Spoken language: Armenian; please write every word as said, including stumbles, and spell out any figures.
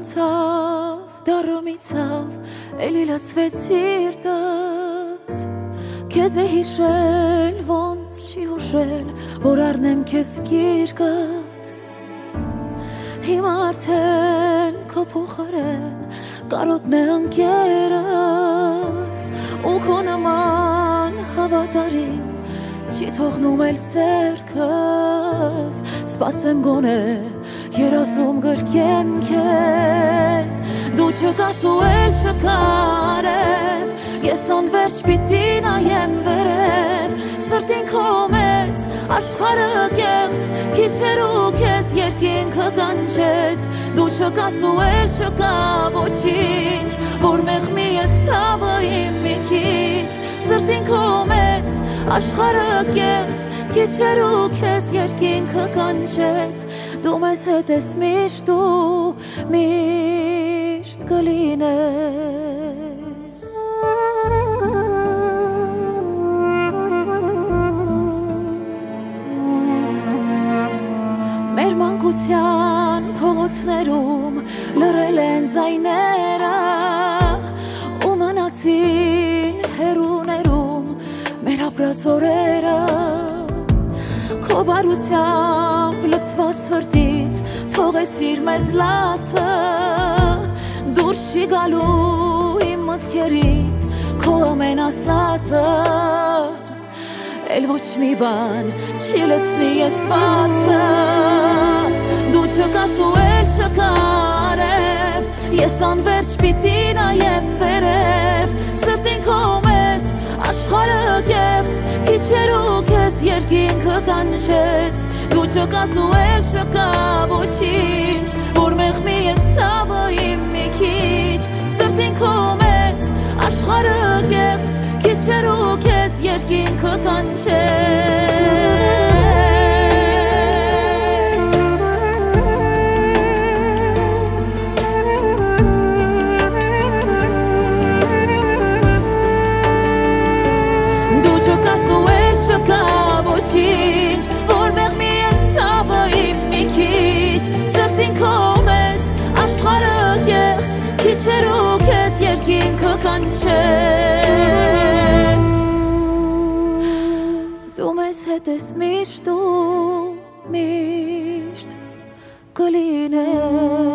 անցավ, դարոմիցավ, էլի լացվեց սիրտս, քեզ է հիշել, ոնց չի հուշել, որ առնեմ քեզ գիրկս, հիմա արդեն քո փոխարեն կարոտն է ընկերս, ու քո նման հավատարիմ չի թողնում էլ ձեռքս, սպասեմ գոնե երազում գրկեմ քեզ, դու չկաս ու էլ չկարև, ես անվերջ պիտի նայեմ վերև, սրտին քո մեծ աշխարհը կեղծ, քիչերու քեզ երկինքը կանչեց, դու չկաս ու էլ չկա ոչինչ, որ մեղմի ես ցավը իմ մի քիչ, սրտին քո մեծ աշխարհը կեղծ, քիչերու քեզ երկինքը կանչեց, դու մեզ հետ ես միշտ ու միշտ կլինես։ Մեր մանկության փողոցներում լռել են ձայները ու մնացին հեռուներում մեր ապրած օրերը, քո բարությամբ լցված սրտից թողեցիր մեզ լացը, դուրս չի գալու իմ մտքերից քո ամեն ասածը, էլ ոչ մի բան չի լցնի ես բացը, դու չկաս ու էլ չկարև, ես անվերջ պիտի նայեմ վերև, սրտին քո մեծ աշխարհը կեղծ, քիչերու քեզ երկինքը կանչեց, դու չկաս ու էլ չկա ոչինչ, որ մեղմի ես ցավը իմ մի քիչ, սրտին քո մեծ աշխարհը կեղծ, քիչերու քեզ երկինքը կանչեց։ Դու չկաս ու էլ չկա ոչինչ, որ մեղմի ես ցավը իմ մի քիչ, սրտին քո մեծ աշխարհը կեղծ, քիչերու քեզ երկինքը կանչեց, դու մեզ հետ ես միշտ ու միշտ կլինես։